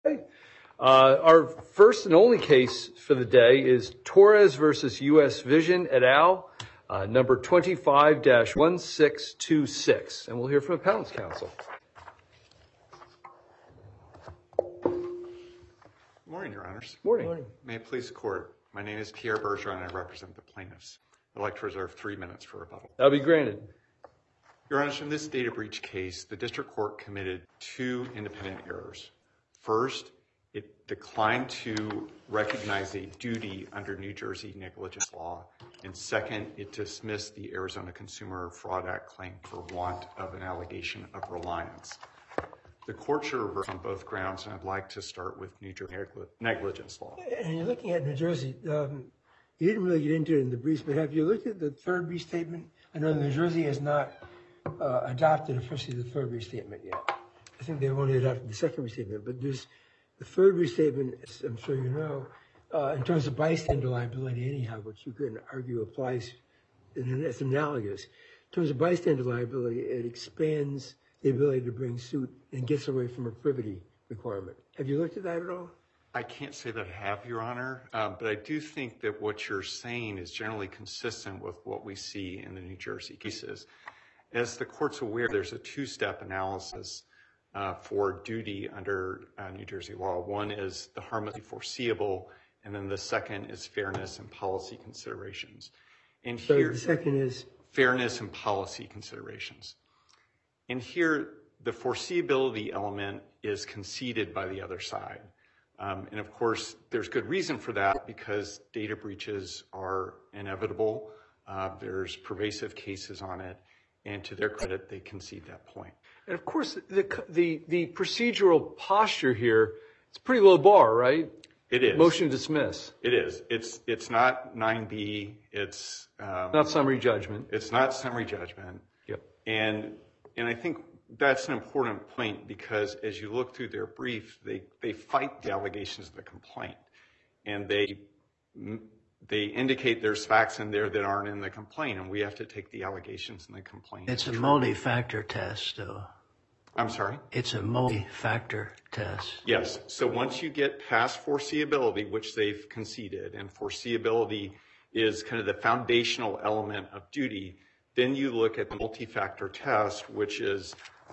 Our first and only case for the day is Torres versus U.S. Vision et al., number 25-1626. And we'll hear from Appellant's counsel. Good morning, Your Honors. Morning. May it please the Court. My name is Pierre Bergeron, and I represent the plaintiffs. I'd like to reserve 3 minutes for rebuttal. That'll be granted. Your Honors, in this data breach case, the district court committed 2 independent errors. First, it declined to recognize a duty under New Jersey negligence law. And second, it dismissed the Arizona Consumer Fraud Act claim for want of an allegation of reliance. The court should reverse on both grounds, and I'd like to start with New Jersey negligence law. And you're looking at New Jersey. You didn't really get into it in the briefs, but have you looked at the third restatement? I know New Jersey has not adopted officially the third restatement yet. I think they've only adopted the second restatement, but there's the third restatement, as I'm sure you know, in terms of bystander liability anyhow, which you can argue applies, and it's analogous. In terms of bystander liability, it expands the ability to bring suit and gets away from a privity requirement. Have you looked at that at all? I can't say that I have, Your Honor, but I do think that what you're saying is generally consistent with what we see in the New Jersey cases. As the court's aware, there's a 2-step analysis for duty under New Jersey law. One is the harmlessly foreseeable, and then the second is fairness and policy considerations. And So here, the second is? Fairness and policy considerations. And here, the foreseeability element is conceded by the other side. And of course, there's good reason for that because data breaches are inevitable. There's pervasive cases on it. And to their credit, they concede that point. And of course, the procedural posture here, it's a pretty low bar, right? It is. Motion to dismiss. It is. It's not 9B. It's not summary judgment. It's not summary judgment. Yep. And I think that's an important point because as you look through their brief, they fight the allegations of the complaint, and they indicate there's facts in there that aren't in the complaint, and we have to take the allegations in the complaint. It's a multi-factor test, though. I'm sorry? It's a multi-factor test. Yes. So once you get past foreseeability, which they've conceded, and foreseeability is kind of the foundational element of duty, then you look at the multi-factor test, which is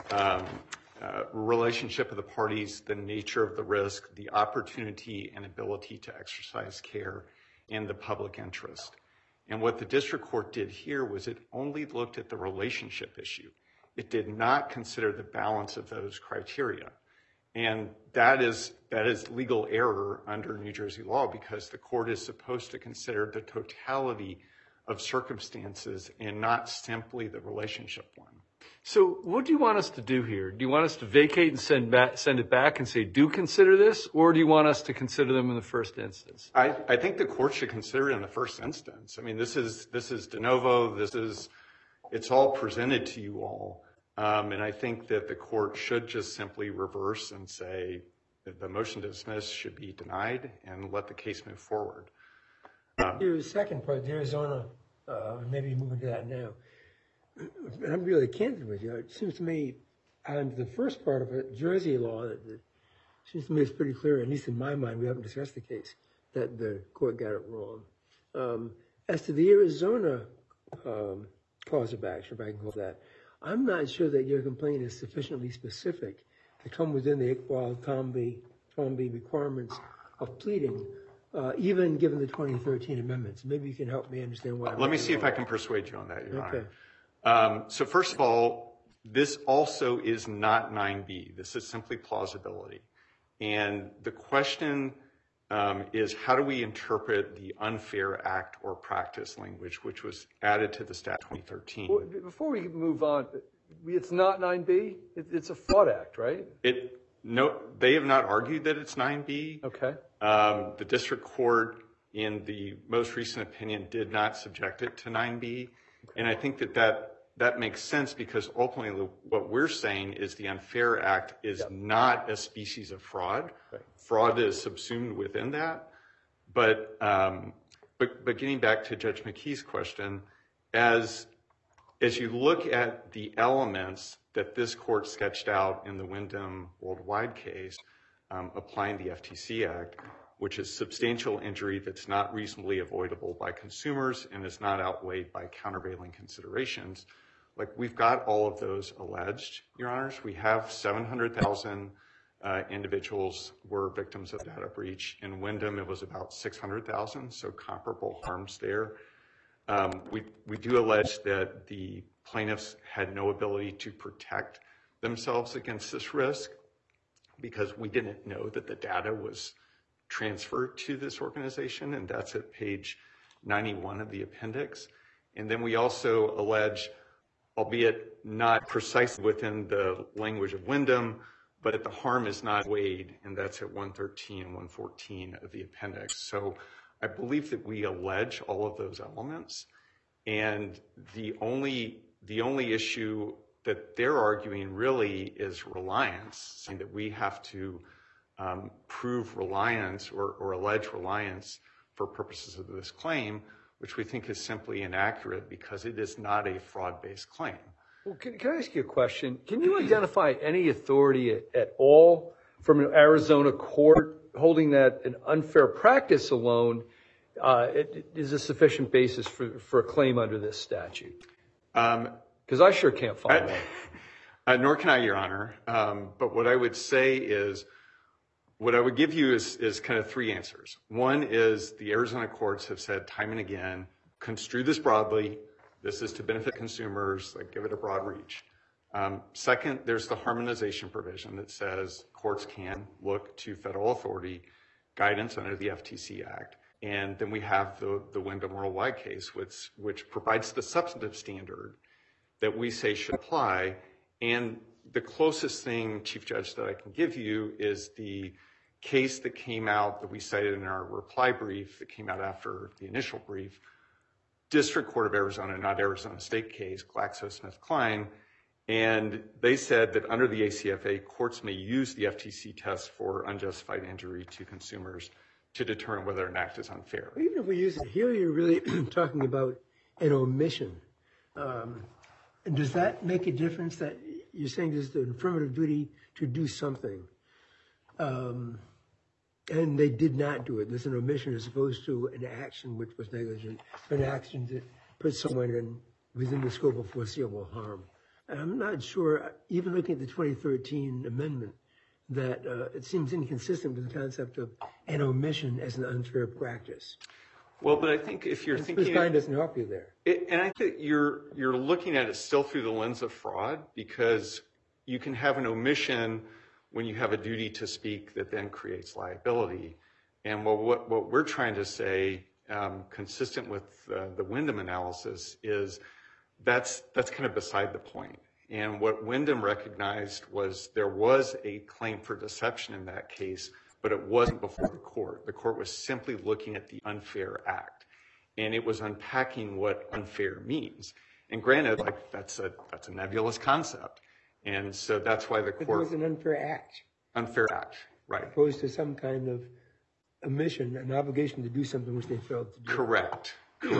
relationship of the parties, the nature of the risk, the opportunity and ability to exercise care, and the public interest. And what the district court did here was it only looked at the relationship issue. It did not consider the balance of those criteria. And that is legal error under New Jersey law because the court is supposed to consider the totality of circumstances and not simply the relationship one. So what do you want us to do here? Do you want us to vacate and send it back and say, do consider this? Or do you want us to consider them in the first instance? I think the court should consider it in the first instance. I mean, this is de novo. It's all presented to you all. And I think that the court should just simply reverse and say that the motion to dismiss should be denied and let the case move forward. Here's the second part, Arizona, maybe moving to that now. And I'm really candid with you. It seems to me, on the first part of it, Jersey law, it seems to me it's pretty clear, at least in my mind, we haven't discussed the case, that the court got it wrong. As to the Arizona cause of action, if I can call that, I'm not sure that your complaint is sufficiently specific to come within the Iqbal-Tomby requirements of pleading, even given the 2013 amendments. Maybe you can help me understand why. Let me see if I can persuade you on that, Your Okay. Honor. So first of all, this also is not 9B. This is simply plausibility. And the question is, how do we interpret the unfair act or practice language, which was added to the statute 2013? Well, before we move on, it's not 9B? It's a fraud act, right? No, they have not argued that it's 9B. Okay. The district court, in the most recent opinion, did not subject it to 9B. And I think that makes sense because ultimately what we're saying is the unfair act is not a species of fraud. Right. Fraud is subsumed within that. But getting back to Judge McKee's question, as you look at the elements that this court sketched out in the Wyndham Worldwide case, applying the FTC Act, which is substantial injury that's not reasonably avoidable by consumers and is not outweighed by countervailing considerations. Like, we've got all of those alleged, Your Honors. We have 700,000 individuals were victims of data breach. In Wyndham, it was about 600,000, so comparable harms there. We do allege that the plaintiffs had no ability to protect themselves against this risk because we didn't know that the data was transferred to this organization, and that's at page 91 of the appendix. And then we also allege, albeit not precisely within the language of Wyndham, but that the harm is not weighed, and that's at 113 and 114 of the appendix. So I believe that we allege all of those elements, and the only issue that they're arguing really is reliance, saying that we have to prove reliance or allege reliance for purposes of this claim, which we think is simply inaccurate because it is not a fraud-based claim. Well, can I ask you a question? Can you identify any authority at all from an Arizona court holding that an unfair practice alone is a sufficient basis for a claim under this statute? Because I sure can't find that. Nor can I, Your Honor. But what I would say is, what I would give you is kind of three answers. One is the Arizona courts have said time and again, construe this broadly. This is to benefit consumers, like give it a broad reach. Second, there's the harmonization provision that says courts can look to federal authority guidance under the FTC Act. And then we have the Wyndham Worldwide case, which provides the substantive standard that we say should apply. And the closest thing, Chief Judge, that I can give you is the case that came out that we cited in our reply brief that came out after the initial brief, District Court of Arizona, not Arizona State case, GlaxoSmithKline. And they said that under the ACFA, courts may use the FTC test for unjustified injury to consumers to determine whether an act is unfair. Even if we use it here, you're really talking about an omission. And does that make a difference that you're saying there's an affirmative duty to do something? And they did not do it. There's an omission as opposed to an action which was negligent, an action that put someone within the scope of foreseeable harm. And I'm not sure, even looking at the 2013 amendment, that it seems inconsistent with the concept of an omission as an unfair practice. Well, but I think if you're thinking... This line doesn't help you there. And I think you're looking at it still through the lens of fraud, because you can have an omission when you have a duty to speak that then creates liability. And what we're trying to say, consistent with the Wyndham analysis, is that's kind of beside the point. And what Wyndham recognized was there was a claim for deception in that case, but it wasn't before the court. The court was simply looking at the unfair act, and it was unpacking what unfair means. And granted, like that's a nebulous concept, and so that's why the court. But it was an unfair act. Unfair act, right? Opposed to some kind of omission, an obligation to do something which they failed to do. Correct.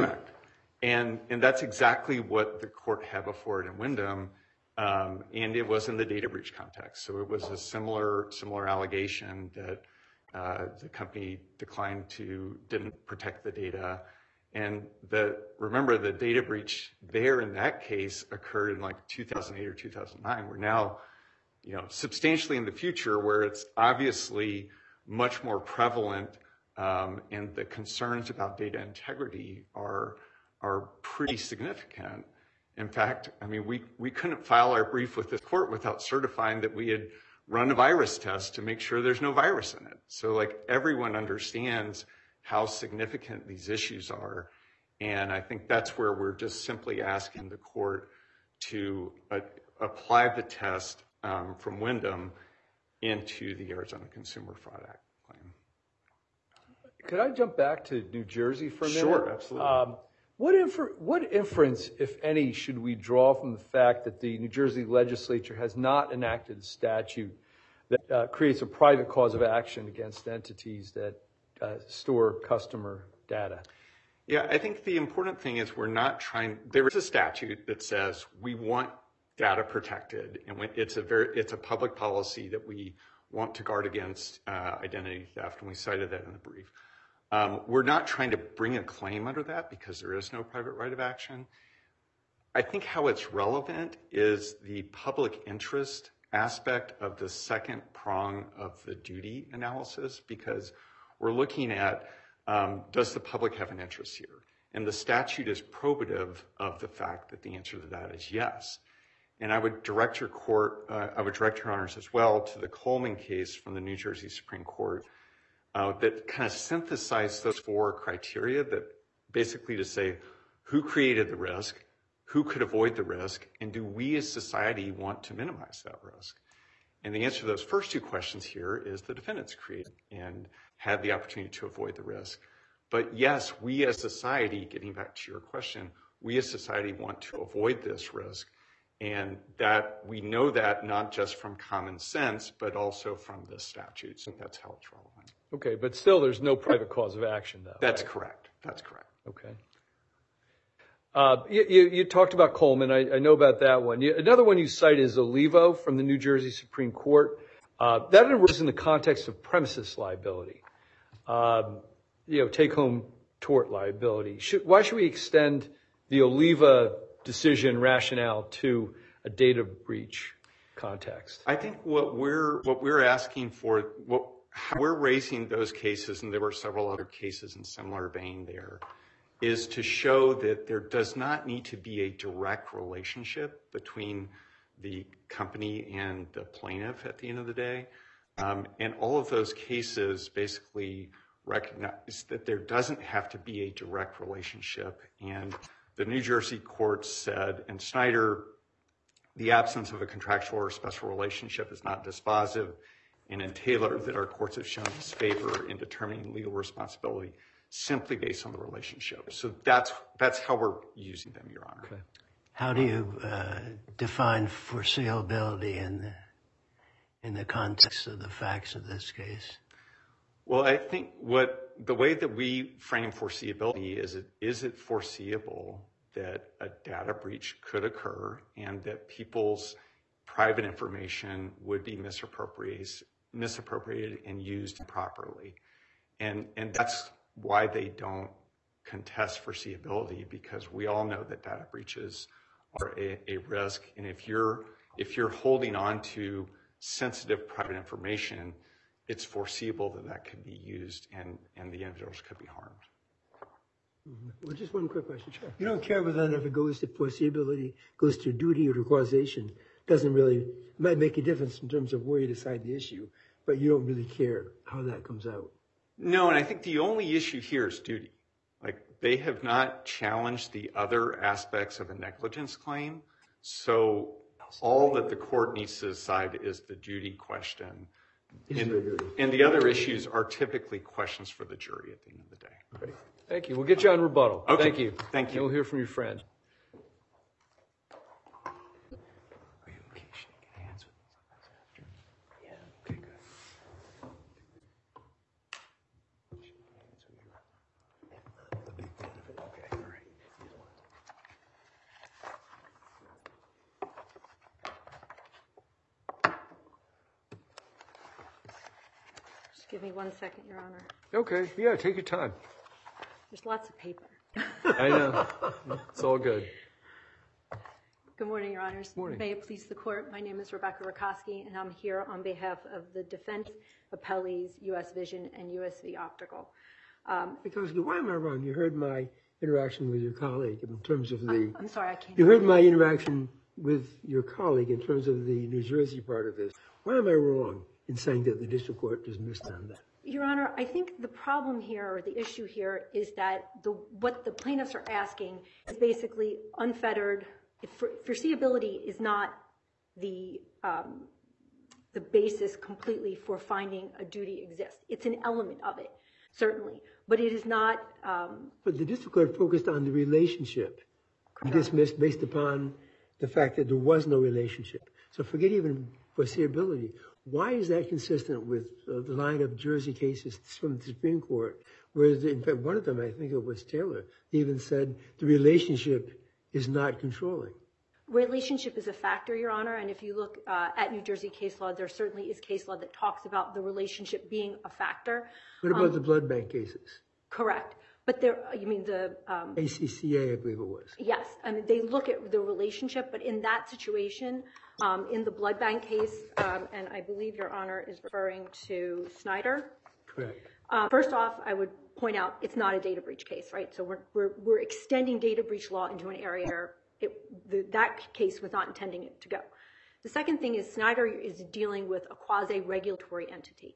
And that's exactly what the court had before it in Wyndham, and it was in the data breach context. So it was a similar allegation that the company didn't protect the data. And remember, the data breach there in that case occurred in like 2008 or 2009. We're now, substantially in the future where it's obviously much more prevalent, and the concerns about data integrity are pretty significant. In fact, I mean, we couldn't file our brief with this court without certifying that we had run a virus test to make sure there's no virus in it. So like everyone understands how significant these issues are. And I think that's where we're just simply asking the court to apply the test from Wyndham into the Arizona Consumer Fraud Act claim. Could I jump back to New Jersey for a minute? Sure, absolutely. What inference, if any, should we draw from the fact that the New Jersey legislature has not enacted a statute that creates a private cause of action against entities that store customer data? Yeah, I think the important thing is there is a statute that says we want data protected, and it's a public policy that we want to guard against identity theft, and we cited that in the brief. We're not trying to bring a claim under that because there is no private right of action. I think how it's relevant is the public interest aspect of the second prong of the duty analysis, because we're looking at, does the public have an interest here? And the statute is probative of the fact that the answer to that is yes. And I would direct your honors as well to the Coleman case from the New Jersey Supreme Court that kind of synthesized those four criteria, that basically to say who created the risk, who could avoid the risk, and do we as society want to minimize that risk? And the answer to those first two questions here is the defendants created and had the opportunity to avoid the risk. But yes, we as society, getting back to your question, we as society want to avoid this risk. And that we know that not just from common sense, but also from the statute. So that's how it's relevant. Okay, but still there's no private cause of action, though. That's correct. That's correct. Okay. You talked about Coleman. I know about that one. Another one you cite is Olivo from the New Jersey Supreme Court. That arose in the context of premises liability, take-home tort liability. Why should we extend the Oliva decision rationale to a data breach context? I think what we're asking for, how we're raising those cases, and there were several other cases in similar vein there, is to show that there does not need to be a direct relationship between the company and the plaintiff at the end of the day. And all of those cases basically recognize that there doesn't have to be a direct relationship. And the New Jersey court said, in Snyder, the absence of a contractual or special relationship is not dispositive. And in Taylor, that our courts have shown disfavor in determining legal responsibility simply based on the relationship. So that's how we're using them, Your Honor. Okay. How do you define foreseeability in the context of the facts of this case? Well, I think the way that we frame foreseeability is it foreseeable that a data breach could occur and that people's private information would be misappropriated and used improperly. And that's why they don't contest foreseeability, because we all know that data breaches are a risk. And if you're holding on to sensitive private information, it's foreseeable that could be used and the individuals could be harmed. Well, just one quick question. Sure. You don't care whether if it goes to foreseeability, goes to duty or to causation. It might make a difference in terms of where you decide the issue, but you don't really care how that comes out. No, and I think the only issue here is duty. Like, they have not challenged the other aspects of a negligence claim. So all that the court needs to decide is the duty question. And the other issues are typically questions for the jury at the end of the day. Great. Thank you. We'll get you on rebuttal. Okay. Thank you. Thank you. And we'll hear from your friend. Give me 1 second, Your Honor. Okay. Yeah, take your time. There's lots of paper. I know. It's all good. Good morning, Your Honors. Morning. May it please the court. My name is Rebecca Rakoski, and I'm here on behalf of the defense appellees, U.S. Vision and USV Optical. Because why am I wrong? You heard my interaction with your colleague in terms of the... I'm sorry, I can't... You heard my interaction with your colleague in terms of the New Jersey part of this. Why am I wrong in saying that the district court just missed on that? Your Honor, I think the problem here, or the issue here, is that what the plaintiffs are asking is basically unfettered. Foreseeability is not the basis completely for finding a duty exists. It's an element of it, certainly, but it is not... But the district court focused on the relationship, dismissed based upon the fact that there was no relationship. So forget even foreseeability. Why is that consistent with the line of Jersey cases from the Supreme Court, where, in fact, one of them, I think it was Taylor, even said the relationship is not controlling? Relationship is a factor, Your Honor, and if you look at New Jersey case law, there certainly is case law that talks about the relationship being a factor. What about the blood bank cases? Correct. But there, you mean the... ACCA, I believe it was. Yes, I mean, they look at the relationship, but in that situation, in the blood bank case, and I believe Your Honor is referring to Snyder. Correct. First off, I would point out it's not a data breach case, right? So we're extending data breach law into an area where that case was not intending it to go. The second thing is Snyder is dealing with a quasi-regulatory entity.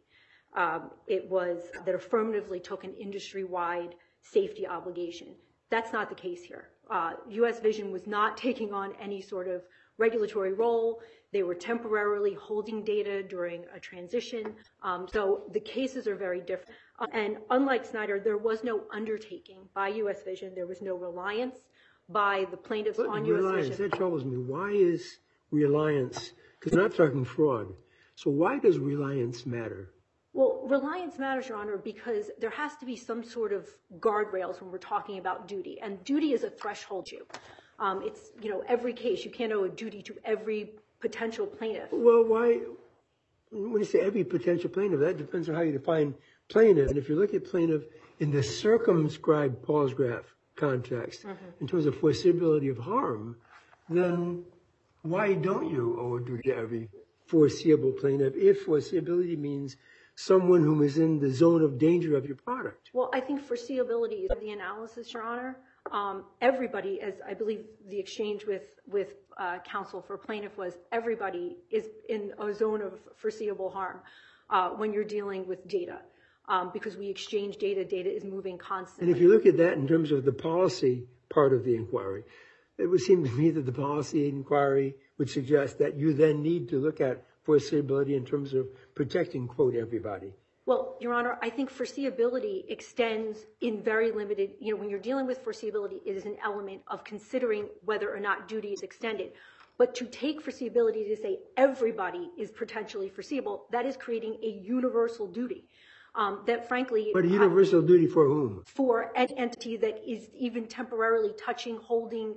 It was that affirmatively took an industry-wide safety obligation. That's not the case here. U.S. Vision was not taking on any sort of regulatory role. They were temporarily holding data during a transition. So the cases are very different. And unlike Snyder, there was no undertaking by U.S. Vision. There was no reliance by the plaintiffs on U.S. Vision. That troubles me. Why is reliance, because we're not talking fraud, so why does reliance matter? Well, reliance matters, Your Honor, because there has to be some sort of guardrails when we're talking about duty. And duty is a threshold issue. It's, every case, you can't owe a duty to every potential plaintiff. Well, why, when you say every potential plaintiff, that depends on how you define plaintiff. And if you look at plaintiff in the circumscribed Paul's graph context, in terms of foreseeability of harm, then why don't you owe a duty to every foreseeable plaintiff if foreseeability means someone who is in the zone of danger of your product? Well, I think foreseeability is the analysis, Your Honor. Everybody, as I believe the exchange with counsel for plaintiff was, everybody is in a zone of foreseeable harm when you're dealing with data. Because we exchange data, data is moving constantly. And if you look at that in terms of the policy part of the inquiry, it would seem to me that the policy inquiry would suggest that you then need to look at foreseeability in terms of protecting, quote, everybody. Well, Your Honor, I think foreseeability extends in very limited, when you're dealing with foreseeability, it is an element of considering whether or not duty is extended. But to take foreseeability to say everybody is potentially foreseeable, that is creating a universal duty. That frankly... But a universal duty for whom? For an entity that is even temporarily touching, holding,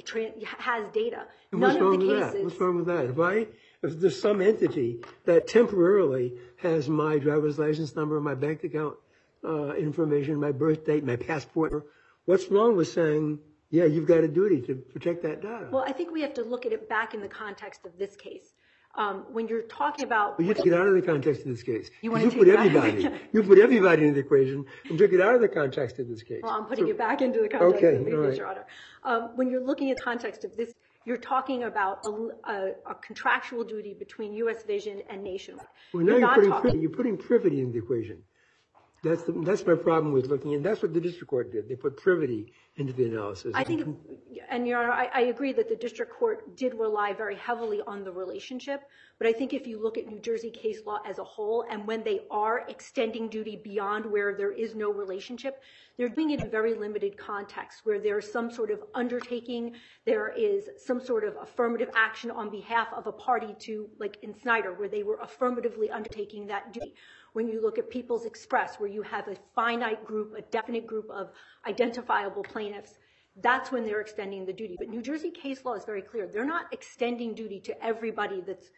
has data. And what's wrong with that? What's wrong with that? If there's some entity that temporarily has my driver's license number, my bank account information, my birth date, my passport, what's wrong with saying, yeah, you've got a duty to protect that data? Well, I think we have to look at it back in the context of this case. When you're talking about... Well, you have to get out of the context of this case. You put everybody. You put everybody in the equation and took it out of the context of this case. Well, I'm putting it back into the context of this case, Your Honor. When you're looking at the context of this, you're talking about a contractual duty between U.S. Vision and Nationwide. Well, now you're putting privity in the equation. That's my problem with looking, and that's what the district court did. They put privity into the analysis. I think, and Your Honor, I agree that the district court did rely very heavily on the relationship, but I think if you look at New Jersey case law as a whole, and when they are extending duty beyond where there is no relationship, they're doing it in very limited context, where there's some sort of undertaking, there is some sort of affirmative action on behalf of a party to, like in Snyder, where they were affirmatively undertaking that duty. When you look at People's Express, where you have a finite group, a definite group of identifiable plaintiffs, that's when they're extending the duty. But New Jersey case law is very clear. They're not extending duty to everybody that's,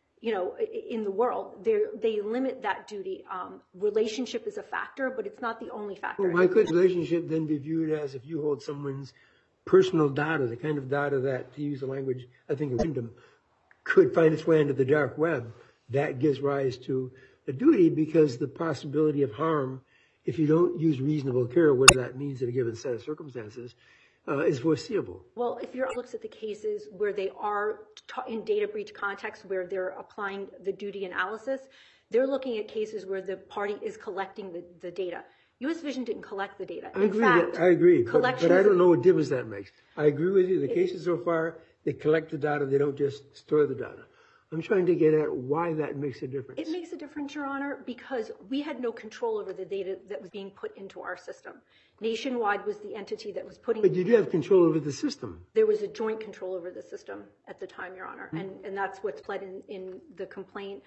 in the world. They limit that duty. Relationship is a factor, but it's not the only factor. Well, why could relationship then be viewed as if you hold someone's personal data, the kind of data that, to use the language, I think Wyndham, could find its way into the dark web? That gives rise to a duty, because the possibility of harm, if you don't use reasonable care, what that means in a given set of circumstances, is foreseeable. Well, if you look at the cases where they are in data breach context, where they're applying the duty analysis, they're looking at cases where the party is collecting the data. U.S. Vision didn't collect the data. I agree, but I don't know what difference that makes. I agree with you. The cases so far, they collect the data. They don't just store the data. I'm trying to get at why that makes a difference. It makes a difference, Your Honor, because we had no control over the data that was being put into our system. Nationwide was the entity that was putting... But you do have control over the system. There was a joint control over the system at the time, Your Honor, and that's what's pled in the complaint.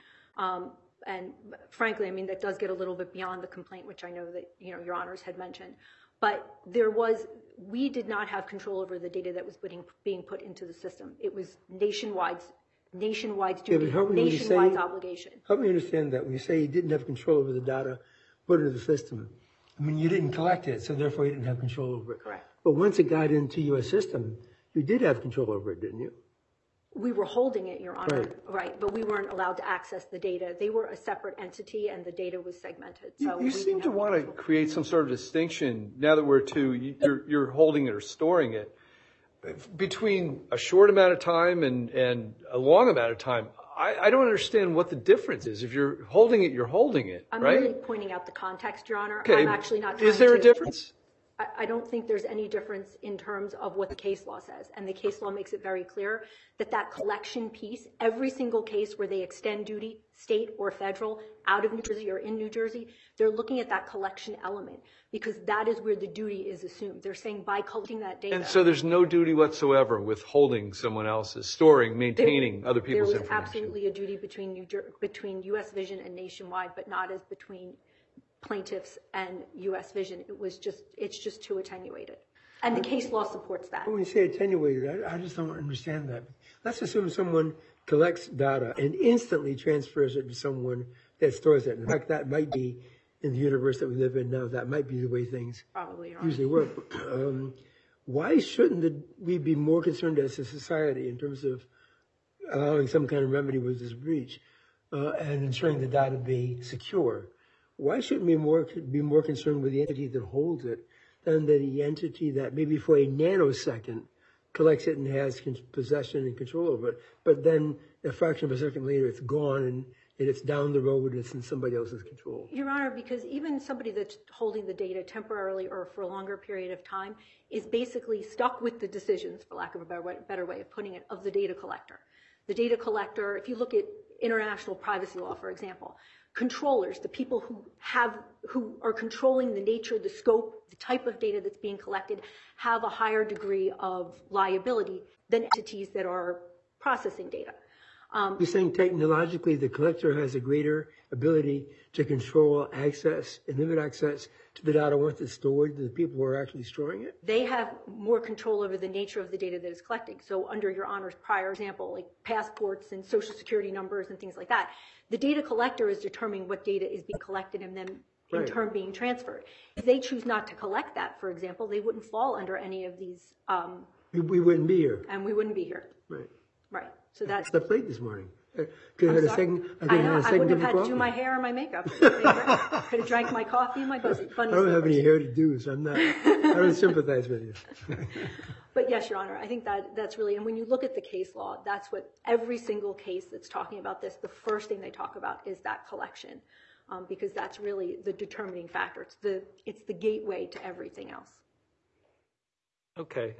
And frankly, I mean, that does get a little bit beyond the complaint, which I know that, Your Honors had mentioned. But we did not have control over the data that was being put into the system. It was nationwide duty, nationwide obligation. Help me understand that. When you say you didn't have control over the data put into the system, I mean, you didn't collect it, so therefore you didn't have control over it. Correct. But once it got into your system, you did have control over it, didn't you? We were holding it, Your Honor. Right. But we weren't allowed to access the data. They were a separate entity, and the data was segmented. So you seem to want to create some sort of distinction, now that you're holding it or storing it, between a short amount of time and a long amount of time. I don't understand what the difference is. If you're holding it, you're holding it, I'm right? really pointing out the context, Your Honor. Okay. I'm actually not trying Is there a difference? I don't think there's any difference in terms of what the case law says. And the case law makes it very clear that collection piece, every single case where they extend duty, state or federal, out of New Jersey or in New Jersey, they're looking at that collection element because that is where the duty is assumed. They're saying by collecting that data. And so there's no duty whatsoever with holding someone else's, storing, maintaining other people's information. There was absolutely a duty between U.S. Vision and Nationwide, but not as between plaintiffs and U.S. Vision. It's just too attenuated. And the case law supports that. When you say attenuated, I just don't understand that. Let's assume someone collects data and instantly transfers it to someone that stores it. In fact, that might be, in the universe that we live in now, that might be the way things usually work. Why shouldn't we be more concerned as a society in terms of allowing some kind of remedy with this breach and ensuring the data be secure? Why shouldn't we be more concerned with the entity that holds it than the entity that maybe for a nanosecond collects it and has possession and control over it, but then a fraction of a second later it's gone and it's down the road, it's in somebody else's control? Your Honor, because even somebody that's holding the data temporarily or for a longer period of time is basically stuck with the decisions, for lack of a better way of putting it, of the data collector. The data collector, if you look at international privacy law, for example, controllers, the people who are controlling the nature, the scope, the type of data that's being collected, have a higher degree of liability than entities that are processing data. You're saying technologically the collector has a greater ability to control access and limit access to the data once it's stored than the people who are actually storing it? They have more control over the nature of the data that is collecting. So under Your Honor's prior example, like passports and social security numbers and things like that, the data collector is determining what data is being collected and then in turn being transferred. If they choose not to collect that, for example, they wouldn't fall under any of these. We wouldn't be here. And we wouldn't be here. Right. Right. So that's. I slept late this morning. Could have had a second. I wouldn't have had to do my hair or my makeup. Could have drank my coffee and my bunny I don't have any hair to do, so I don't sympathize with you. But yes, Your Honor, I think that's really, and when you look at the case law, that's what every single case that's talking about this, the first thing they talk about is that collection, because that's really the determining factor. It's the gateway to everything else. Okay.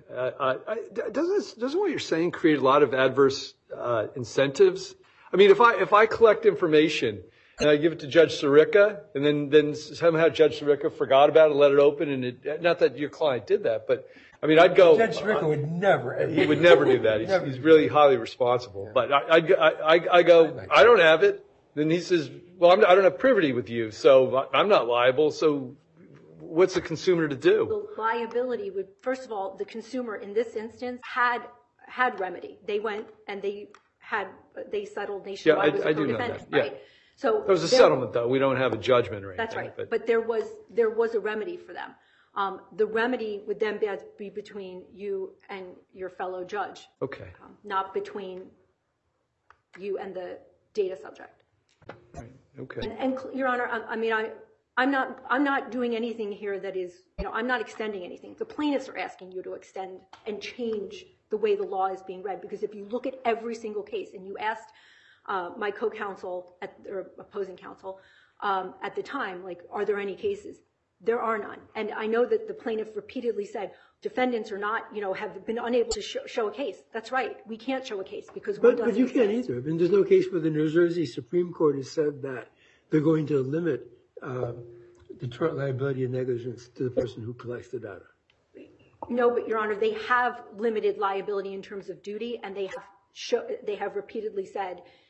Doesn't what you're saying create a lot of adverse incentives? I mean, if I collect information and I give it to Judge Sirica, and then somehow Judge Sirica forgot about it, let it open, and not that your client did that, but I mean, I'd go. Judge Sirica would never. He would never do that. He's really highly responsible. Yeah. But I go, I don't have it. Then he says, well, I don't have privity with you, so I'm not liable. So what's the consumer to do? The liability would, first of all, the consumer in this instance had remedy. They went and they settled nationwide with a co-defendant, right? Yeah. So there was a settlement, though. We don't have a judgment or anything. That's right. But there was a remedy for them. The remedy would then be between you and your fellow judge. Okay. Not between you and the data subject. Right. Okay. And Your Honor, I mean, I'm not doing anything here that is, I'm not extending anything. The plaintiffs are asking you to extend and change the way the law is being read, because if you look at every single case, and you asked my co-counsel or opposing counsel at the time, like, are there any cases? There are none. And I know that the plaintiff repeatedly said defendants are not, have been unable to show a case. That's right. We can't show a case because But you can't either. I mean, there's no case where the New Jersey Supreme Court has said that they're going to limit the tort liability and negligence to the person who collects the data. No, but Your Honor, they have limited liability in terms of duty, and they have repeatedly said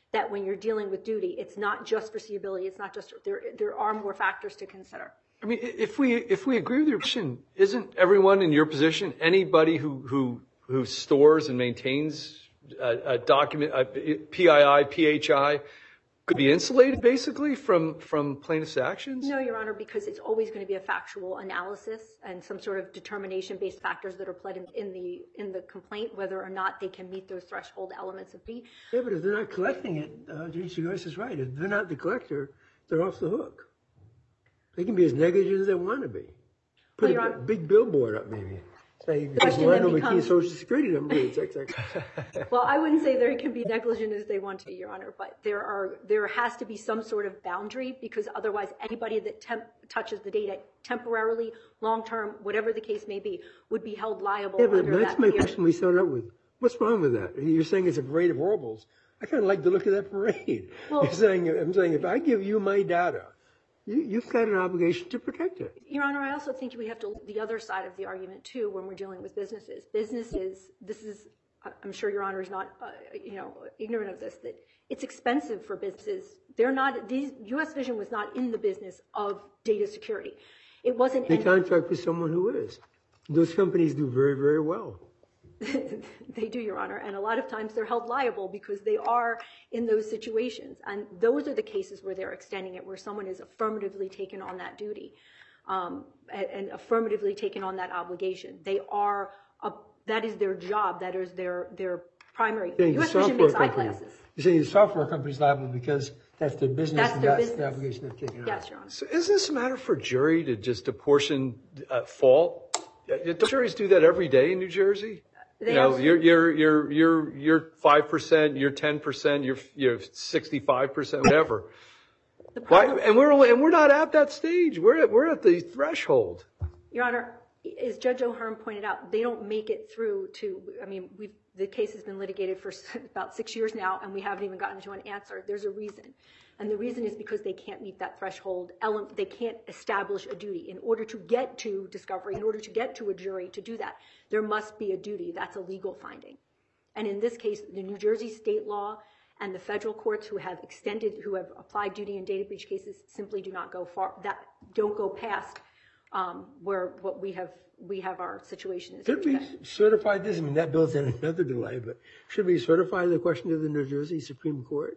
that when you're dealing with duty, it's not just foreseeability. It's not just, there are more factors to consider. I mean, if we agree with your position, isn't everyone in your position, anybody who stores and maintains a document, a PII, PHI, could be insulated basically from plaintiff's actions? No, Your Honor, because it's always going to be a factual analysis and some sort of determination-based factors that are pled in the complaint, whether or not they can meet those threshold elements of B. Yeah, but if they're not collecting it, Judge Joyce is right. If they're not the collector, they're off the hook. They can be as negligent as they want to be. Put a big billboard up, maybe. Say, there's one number key Social Security number. Well, I wouldn't say they can be negligent as they want to be, Your Honor, but there has to be some sort of boundary, because otherwise anybody that touches the data temporarily, long-term, whatever the case may be, would be held liable. Yeah, but that's my question we started out with. What's wrong with that? You're saying it's a parade of horribles. I kind of like the look of that parade. Well, I'm saying if I give you my data, you've got an obligation to protect it. Your Honor, I also think we have to look at the other side of the argument, too, when we're dealing with businesses. I'm sure Your Honor is not, ignorant of this, that it's expensive for businesses. U.S. Vision was not in the business of data security. It wasn't. They contract with someone who is. Those companies do very, very well. They do, Your Honor, and a lot of times they're held liable because they are in those situations. And those are the cases where they're extending it, where someone is affirmatively taken on that duty and affirmatively taken on that obligation. That is their job. That is their primary. U.S. Vision makes eyeglasses. You're saying the software company's liable because that's their business. That's their business. The obligation they've taken on. Yes, Your Honor. So isn't this a matter for jury to just apportion fault? Don't juries do that every day in New Jersey? You're 5%, you're 10%, you're 65%, whatever. And we're not at that stage. We're at the threshold. Your Honor, as Judge O'Hearn pointed out, they don't make it through to. I mean, the case has been litigated for about 6 years now, and we haven't even gotten to an answer. There's a reason. And the reason is because they can't meet that threshold element. They can't establish a duty. In order to get to discovery, in order to get to a jury to do that, there must be a duty. That's a legal finding. And in this case, the New Jersey state law and the federal courts who have applied duty in data breach cases simply do not go far. That don't go past where what we have our situation is. Should we certify this? I mean, that builds in another delay, but should we certify the question to the New Jersey Supreme Court?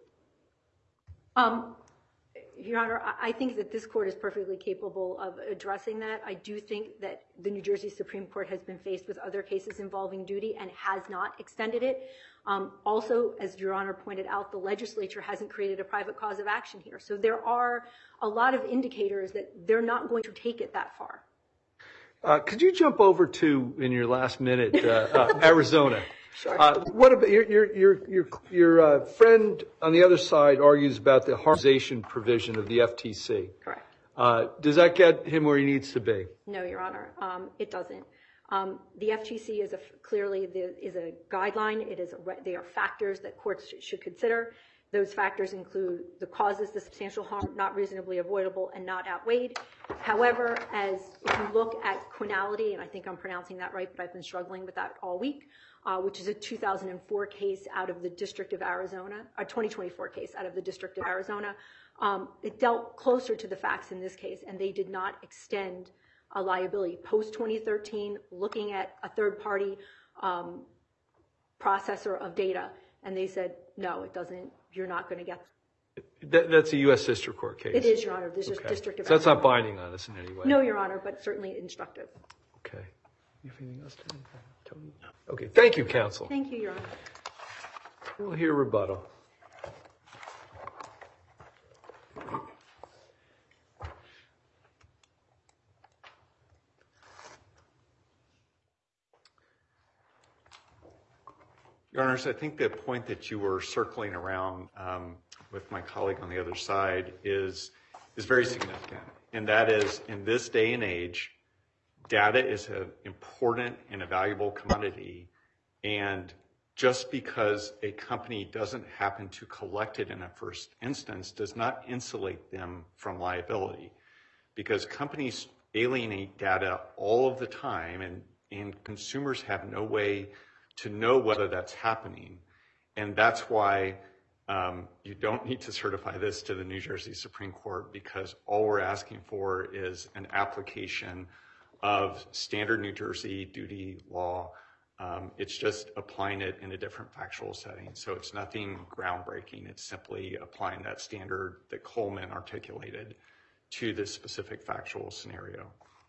Your Honor, I think that this court is perfectly capable of addressing that. I do think that the New Jersey Supreme Court has been faced with other cases involving duty and has not extended it. Also, as Your Honor pointed out, the legislature hasn't created a private cause of action here. So there are a lot of indicators that they're not going to take it that far. Could you jump over to, in your last minute, Arizona? Sure. What about your friend on the other side argues about the harmonization provision of the FTC? Correct. Does that get him where he needs to be? No, Your Honor, it doesn't. The FTC is clearly a guideline. They are factors that courts should consider. Those factors include the causes, the substantial harm, not reasonably avoidable, and not outweighed. However, if you look at Quinality, and I think I'm pronouncing that right, but I've been struggling with that all week, which is a 2004 case out of the District of Arizona, a 2024 case out of the District of Arizona. It dealt closer to the facts in this case, and they did not extend a liability. Post-2013, looking at a third-party processor of data, and they said, no, it doesn't. You're not going to get That's a U.S. District Court case. It is, Your Honor. This is District of So that's Arizona. not binding on us in any way? No, Your Honor, but certainly instructive. Okay. You have anything else to add, Tony? No. Okay. Thank you, counsel. Thank you, Your Honor. We'll hear rebuttal. Your Honors, I think the point that you were circling around with my colleague on the other side is very significant. And that is, in this day and age, data is an important and a valuable commodity. And just because a company doesn't happen to collect it in a first instance does not insulate them from liability. Because companies alienate data all of the time, and consumers have no way to know whether that's happening. And that's why you don't need to certify this to the New Jersey Supreme Court because all we're asking for is an application of standard New Jersey duty law. It's just applying it in a different factual setting. So it's nothing groundbreaking. It's simply applying that standard that Coleman articulated to this specific factual scenario.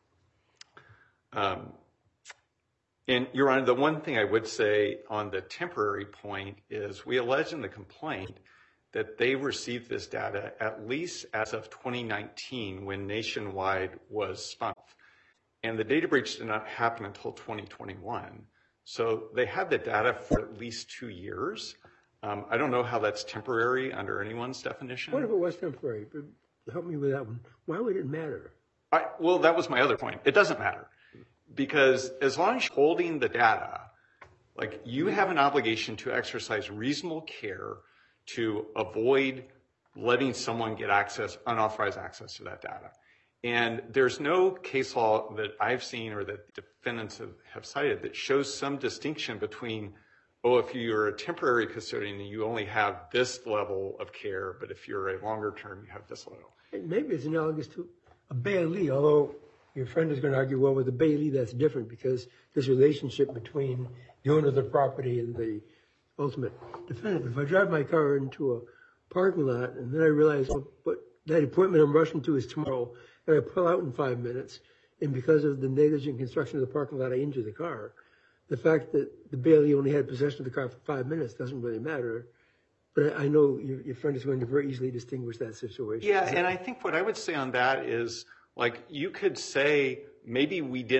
And Your Honor, the one thing I would say on the temporary point is we allege in the complaint that they received this data at least as of 2019 when Nationwide was spun off. And the data breach did not happen until 2021. So they had the data for at least 2 years. I don't know how that's temporary under anyone's definition. What if it was temporary? Help me with that one. Why would it matter? Well, that was my other point. It doesn't matter. Because as long as you're holding the data, like you have an obligation to exercise reasonable care to avoid letting someone get unauthorized access to that data. And there's no case law that I've seen or that defendants have cited that shows some distinction between, if you're a temporary custodian, you only have this level of care, but if you're a longer term, you have this level. Maybe it's analogous to a bailee, although your friend is going to argue, well, with a bailee, that's different because there's a relationship between the owner of the property and the ultimate defendant. If I drive my car into a parking lot and then I realize, but that appointment I'm rushing to is tomorrow, and I pull out in 5 minutes, and because of the negligent construction of the parking lot, I injure the car. The fact that the bailee only had possession of the car for 5 minutes doesn't really matter. But I know your friend is going to very easily distinguish that situation. Yeah, and I think what I would say on that is, like, you could say maybe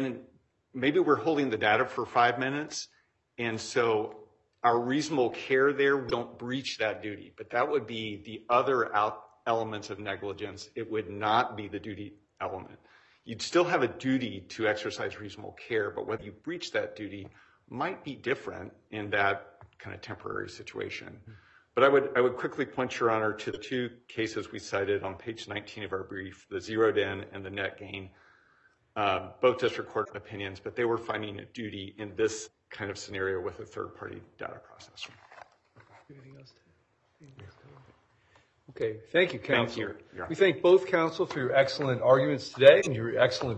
we're holding the data for 5 minutes, and so our reasonable care there, we don't breach that duty. But that would be the other elements of negligence. It would not be the duty element. You'd still have a duty to exercise reasonable care, but whether you breach that duty might be different in that kind of temporary situation. But I would quickly point, Your Honor, to the two cases we cited on page 19 of our brief, the zeroed in and the net gain, both district court opinions, but they were finding a duty in this kind of scenario with a third-party data processor. Anything else? Okay, thank you, counsel. Thank you. We thank both counsel for your excellent arguments today and your excellent